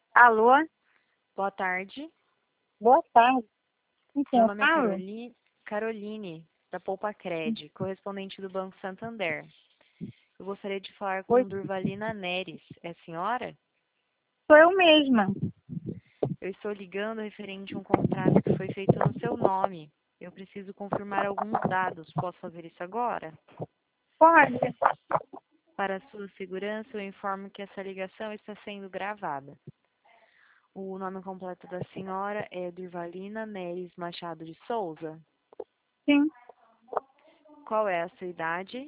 Alô? Boa tarde. Boa tarde. Com quem Meu eu nome é falo? Caroline, da Poupa Cred, correspondente do Banco Santander. Eu gostaria de falar Oi, com Durvalina Neres. É a senhora? sou eu mesma. Eu estou ligando referente a um contrato que foi feito no seu nome. Eu preciso confirmar alguns dados. Posso fazer isso agora? Pode? Para a sua segurança, eu informo que essa ligação está sendo gravada. O nome completo da senhora é Durvalina Neres Machado de Souza. Sim, Qual é a sua idade?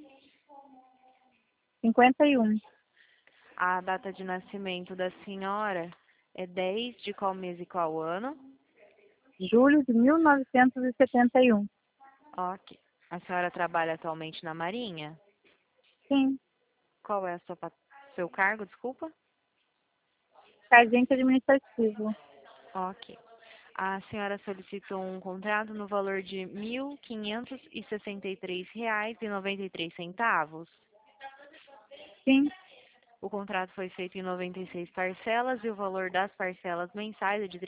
51. A data de nascimento da senhora é 10 de qual mês e qual ano? Julho de 1971. Ok. A senhora trabalha atualmente na Marinha? Sim, Qual é a seu cargo, desculpa? agente administrativo. Ok. A senhora solicitou um contrato no valor de R$ 1.563,93. Sim, O contrato foi feito em 96 parcelas e o valor das parcelas mensais é de R$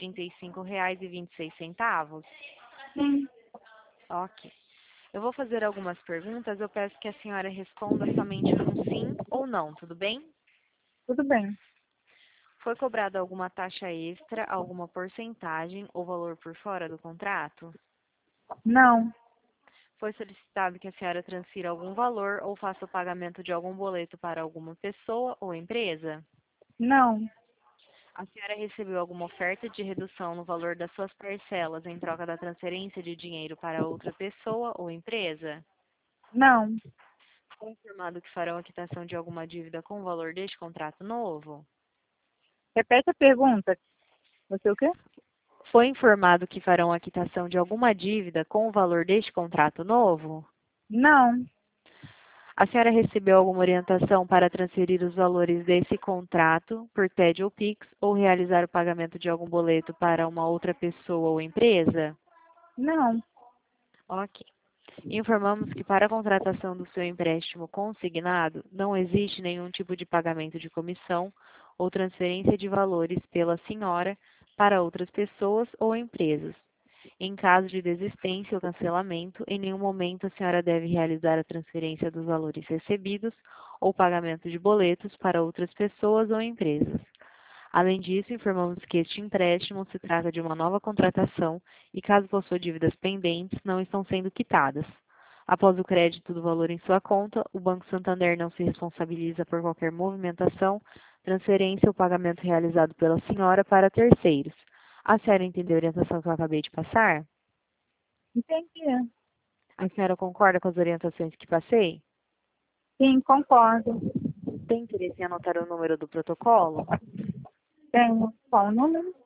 35,26. sim, Ok. Eu vou fazer algumas perguntas. Eu peço que a senhora responda somente com sim ou não, tudo bem? tudo bem. Foi cobrada alguma taxa extra, alguma porcentagem ou valor por fora do contrato? Não, Foi solicitado que a senhora transfira algum valor ou faça o pagamento de algum boleto para alguma pessoa ou empresa? não, A senhora recebeu alguma oferta de redução no valor das suas parcelas em troca da transferência de dinheiro para outra pessoa ou empresa? não. Foi informado que farão a quitação de alguma dívida com o valor deste contrato novo? Repete a pergunta. Você o quê? Foi informado que farão a quitação de alguma dívida com o valor deste contrato novo? Não, A senhora recebeu alguma orientação para transferir os valores desse contrato por TED ou Pix ou realizar o pagamento de algum boleto para uma outra pessoa ou empresa? não. Ok. Informamos que para a contratação do seu empréstimo consignado, não existe nenhum tipo de pagamento de comissão ou transferência de valores pela senhora para outras pessoas ou empresas. Em caso de desistência ou cancelamento, em nenhum momento a senhora deve realizar a transferência dos valores recebidos ou pagamento de boletos para outras pessoas ou empresas. Além disso, informamos que este empréstimo se trata de uma nova contratação e, caso possua dívidas pendentes, não estão sendo quitadas. Após o crédito do valor em sua conta, o Banco Santander não se responsabiliza por qualquer movimentação, transferência ou pagamento realizado pela senhora para terceiros. A senhora entendeu a orientação que eu acabei de passar? Entendi. A senhora concorda com as orientações que passei? Sim, concordo. Tem interesse em anotar o número do protocolo? Tenho. Qual o número?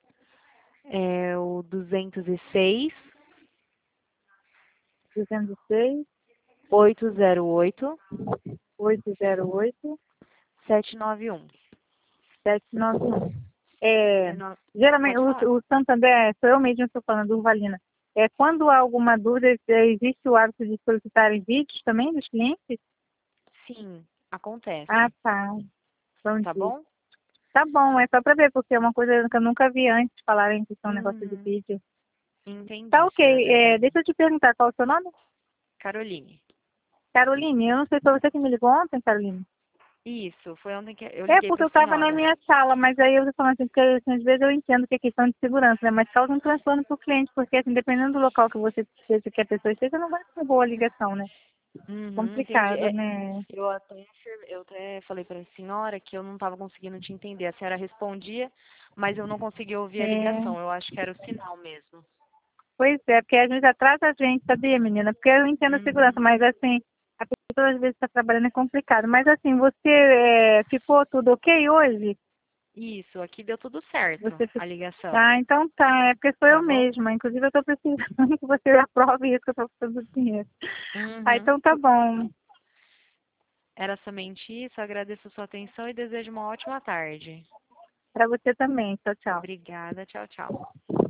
É o 206 206 808 808 791. 791. É, É no- geralmente, Pode falar. o Santander, sou eu mesma que estou falando, Urvalina. Quando há alguma dúvida, existe o hábito de solicitarem vídeos também dos clientes? Sim, Ah, acontece. tá. Bom Tá dia. bom? Tá bom, é só para ver, porque é uma coisa que eu nunca vi antes falarem que são negócio de Uhum. vídeo. Tá Entendi, ok. senhora Durvalina. Deixa eu te perguntar, qual é o seu nome? Caroline. Caroline, eu não sei se foi você que me ligou ontem, Caroline. Isso, foi ontem que eu É liguei porque para eu a estava na senhora. minha sala, mas aí eu tô falando assim, porque assim, às vezes eu entendo que é questão de segurança, né? Mas causa um transtorno para o cliente, porque assim, dependendo do local que você esteja, que a pessoa esteja, não vai ser boa a ligação, né? Uhum, entendi. Complicado, né? Eu até falei para a senhora que eu não estava conseguindo te entender. A senhora respondia, mas eu não conseguia ouvir a É, ligação. Eu acho que era o sinal mesmo. pois é, porque a gente atrasa a gente, sabia, menina? Porque eu entendo a segurança, Uhum. mas assim, a pessoa às vezes está trabalhando é complicado. Mas assim, você ficou tudo ok hoje? Isso, aqui deu tudo certo, Você a ficou... ligação. Ah, então tá, é porque sou eu Tá bom? mesma. Inclusive eu estou precisando que você aprove isso que eu estou precisando do dinheiro. Ah, Uhum. então tá bom. Era somente isso. Agradeço a sua atenção e desejo uma ótima tarde. Para você também. Tchau, tchau. Obrigada. Tchau, tchau.